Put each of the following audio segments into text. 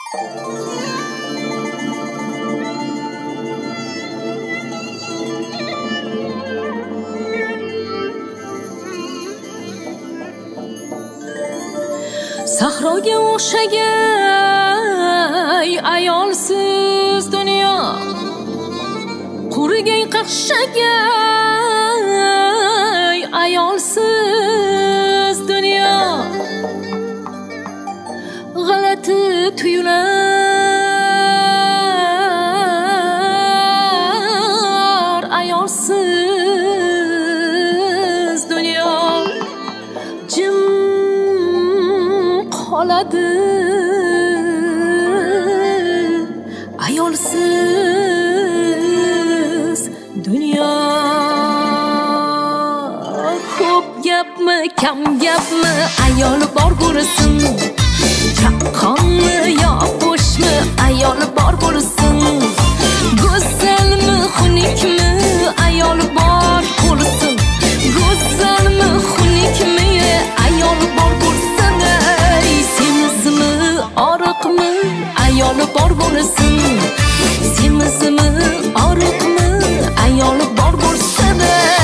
Sahroga o'xshagan ayolsiz dunyo, qurigan qaqshagan ayolsiz dunyo, g'alati tuyular ayolsiz dunyo, jim qoladi ayolsiz dunyo. Ko'p gapmi, kam gapmi, ayol bor bo'lsin. Chaqqonmi yo bo'shmi, ayol bor bo'lsin. Go'zalmi, xunukmi, ayol bor bo'lsin. Go'zalmi, xunukmi, ayol bor bo'lsin. Semizmi, oriqmi, ayol bor bo'lsin. Semizmi, oriqmi, ayol bor bo'lsin.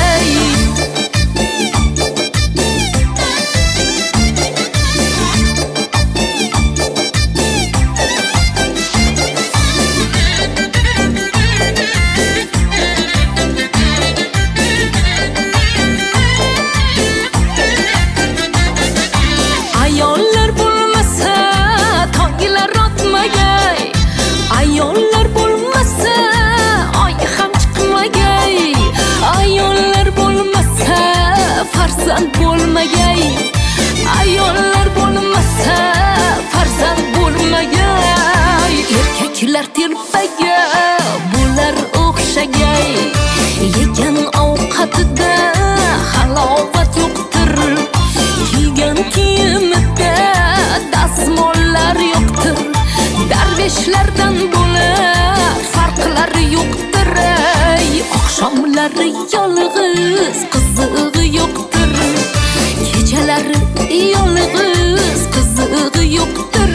Ayollar bo'lmasa tonglar otmagay, ayollar bo'lmasa oy ham chiqmagay, ayollar bo'lmasa farzand bo'lmagay, ayollar bo'lmasa farzand bo'lmagay. Erkaklar telpaga bular o'xshagay, yegan ovqatida halovat yo'qdir, kiygan kiyimida dazmollar yo'qdir, darveshlardan bo'lar farqlari yo'qdir. Oqshomlari yolg'iz qizig'i yo'qdir, kechalari yolg'iz qizig'i yo'qdir.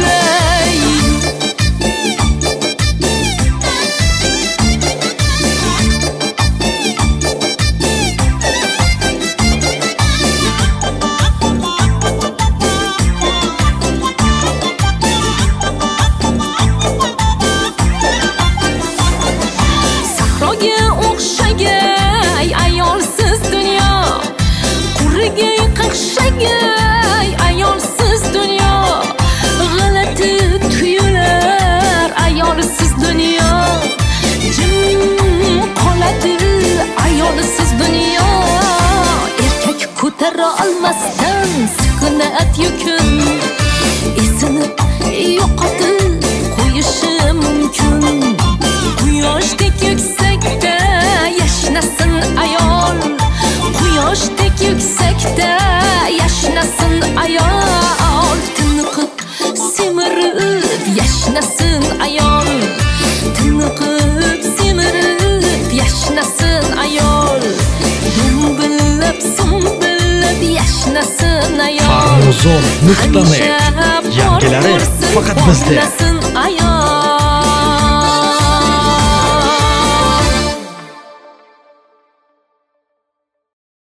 Sahroga o'xshagan ayolsiz dunyo, qurigan qaqshagan ayolsiz dunyo, g'alati tuyular ayolsiz dunyo, jim qoladi ayolsiz dunyo. Erkak ko'tara olmasdan sukunat yukin, esini yo'qotib qo'yishi mumkin. Quyoshdek yuksakda yashnasin ayol, quyoshdek yuksakda yashnasin ayol. Tiniqib semirib yashnasin ayol, tiniqib semirib yashnasin ayol. Dumbillab sumbillab yashnasin ayol. Farmuzon.net, yangilari faqat bizda.